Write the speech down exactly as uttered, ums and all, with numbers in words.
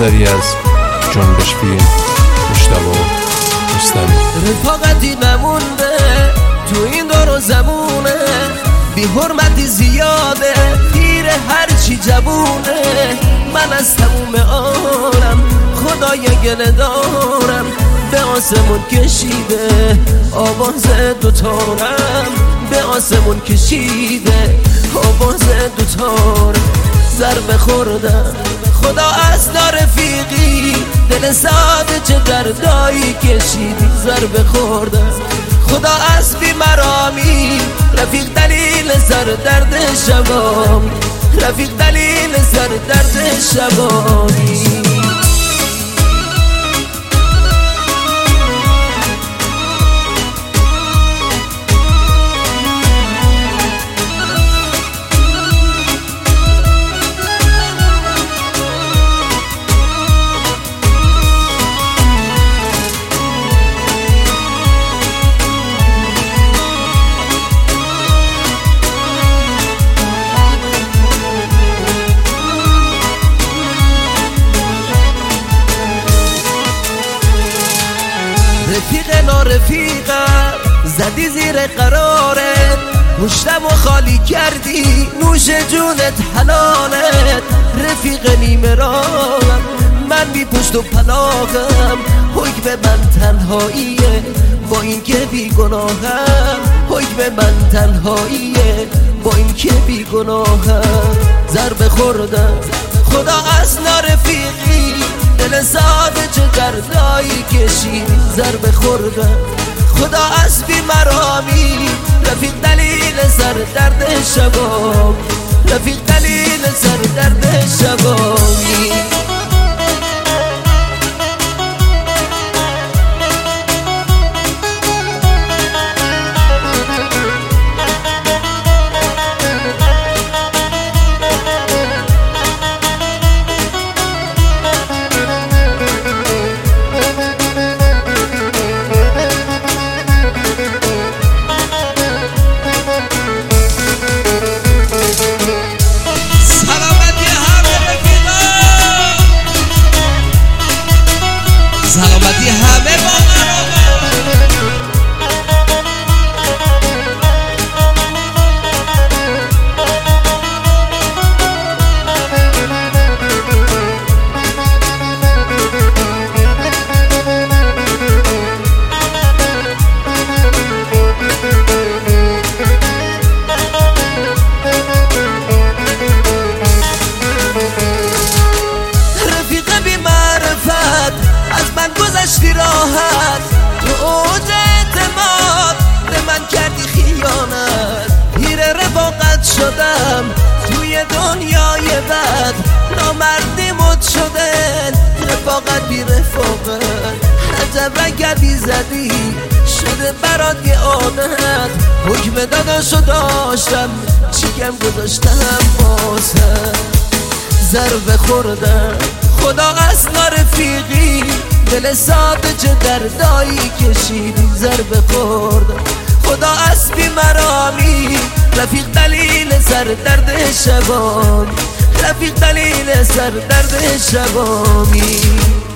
اثری از جنبش فیلم مجتبی رستمی. رفاقتی نمونده تو این دور و زمونه، بی حرمتی زیاده پیر هرچی جوونه. من از تموم عالم خدای گله دارم، به آسمون کشیده آواز دوتارم، به آسمون کشیده آواز دوتارم. ضربه خوردم خدا از رفیقی، دل ساده چه دردایی کشیدی. ضربه خوردم خدا از بیمرامی، رفیق دلیل سر درد شبام، رفیق دلیل سر درد شبامی. رفیق نارفیقم زدی زیر قرارت، مشتم و خالی کردی نوش جونت حلالت. رفیق نیمه راهم من بی پشت و پناهم، حکم من تنهاییه با این که بی گناهم، حکم من تنهاییه با این که بی گناهم. ضربه خوردم خدا از نارفیقی، دل ساده چه دردایی کشیدی. ضربه خوردم خدا از بیمرامی، رفیق دلیل سر درد شبام، رفیق دلیل سر درد شبامی. سلامتی همه با گذشتی راحت، تو اوج اعتماد به من کردی خیانت. پیر رفاقت شدم توی دنیای بد، نامردی مد شده رفاقت بی رفاقت. عجب رگبی زدی شده برات یه عادت، حکم داداشو داشتم چیکم گذاشتم بازم. ضربه خوردم خدا از نارفیقی، دل ساده چه دردایی کشیدی. ضربه خوردم خدا از بیمرامی، رفیق دلیل سر درد شبامی، رفیق دلیل سر درد شبامی.